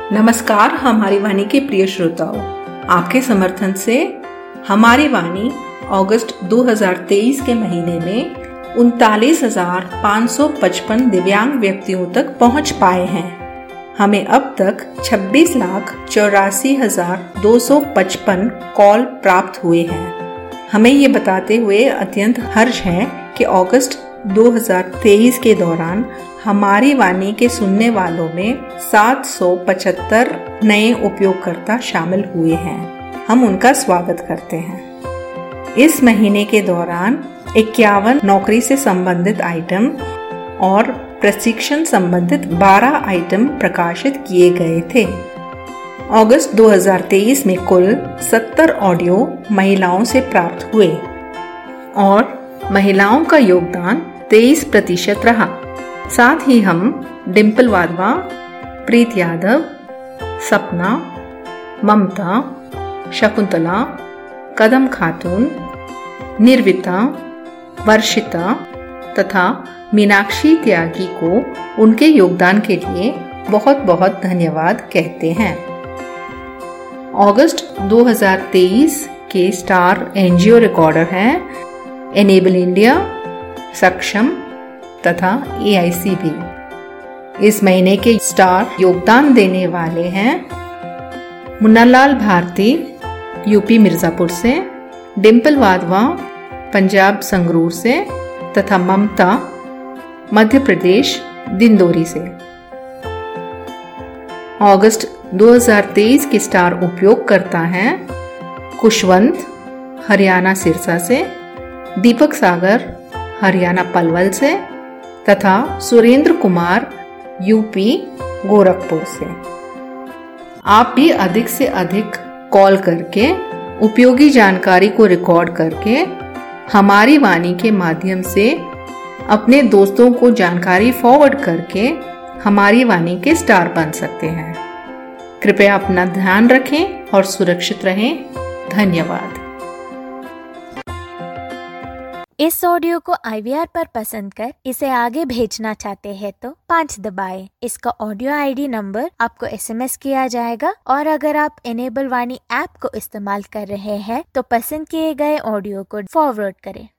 नमस्कार हमारी वाणी के प्रिय श्रोताओं, आपके समर्थन से हमारी वाणी अगस्त 2023 के महीने में 39,555 दिव्यांग व्यक्तियों तक पहुंच पाए हैं। हमें अब तक 26,84,255 कॉल प्राप्त हुए हैं। हमें ये बताते हुए अत्यंत हर्ष है कि अगस्त 2023 के दौरान हमारी वाणी के सुनने वालों में 775 नए उपयोगकर्ता शामिल हुए हैं। हम उनका स्वागत करते हैं। इस महीने के दौरान 51 नौकरी से संबंधित आइटम और प्रशिक्षण संबंधित 12 आइटम प्रकाशित किए गए थे। अगस्त 2023 में कुल 70 ऑडियो महिलाओं से प्राप्त हुए और महिलाओं का योगदान 23% रहा। साथ ही हम डिम्पल वाधवा, प्रीत यादव, सपना, ममता, शकुंतला, कदम खातून, निर्विता, वर्षिता तथा मीनाक्षी त्यागी को उनके योगदान के लिए बहुत बहुत धन्यवाद कहते हैं। अगस्त 2023 के स्टार एनजीओ रिकॉर्डर हैं एनेबल इंडिया, सक्षम तथा AICB। इस महीने के स्टार योगदान देने वाले हैं मुन्नालाल भारती, यूपी मिर्जापुर से, डिम्पल वाधवा, पंजाब संगरूर से तथा ममता, मध्य प्रदेश दिंदोरी से। अगस्त 2023 के स्टार उपयोगकर्ता हैं खुशवंत, हरियाणा सिरसा से, दीपक सागर, हरियाणा पलवल से तथा सुरेंद्र कुमार, यूपी गोरखपुर से। आप भी अधिक से अधिक कॉल करके उपयोगी जानकारी को रिकॉर्ड करके हमारी वाणी के माध्यम से अपने दोस्तों को जानकारी फॉरवर्ड करके हमारी वाणी के स्टार बन सकते हैं। कृपया अपना ध्यान रखें और सुरक्षित रहें। धन्यवाद। इस ऑडियो को IVR पर पसंद कर इसे आगे भेजना चाहते हैं तो 5 दबाएं। इसका ऑडियो ID नंबर आपको SMS किया जाएगा और अगर आप एनेबल वाणी ऐप को इस्तेमाल कर रहे हैं तो पसंद किए गए ऑडियो को फॉरवर्ड करें।